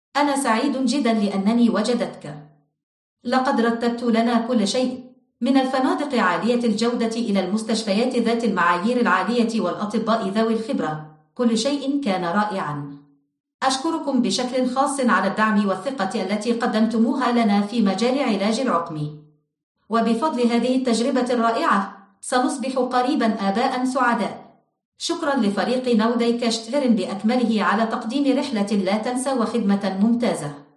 أنا سعيد جدا لأنني وجدتك. لقد رتبت لنا كل شيء، من الفنادق عالية الجودة إلى المستشفيات ذات المعايير العالية والأطباء ذوي الخبرة. كل شيء كان رائعا. أشكركم بشكل خاص على الدعم والثقة التي قدمتموها لنا في مجال علاج العقم. وبفضل هذه التجربة الرائعة سنصبح قريبا آباء سعداء. شكرا لفريق نوديكاشتهرن بأكمله على تقديم رحلة لا تنسى وخدمة ممتازة.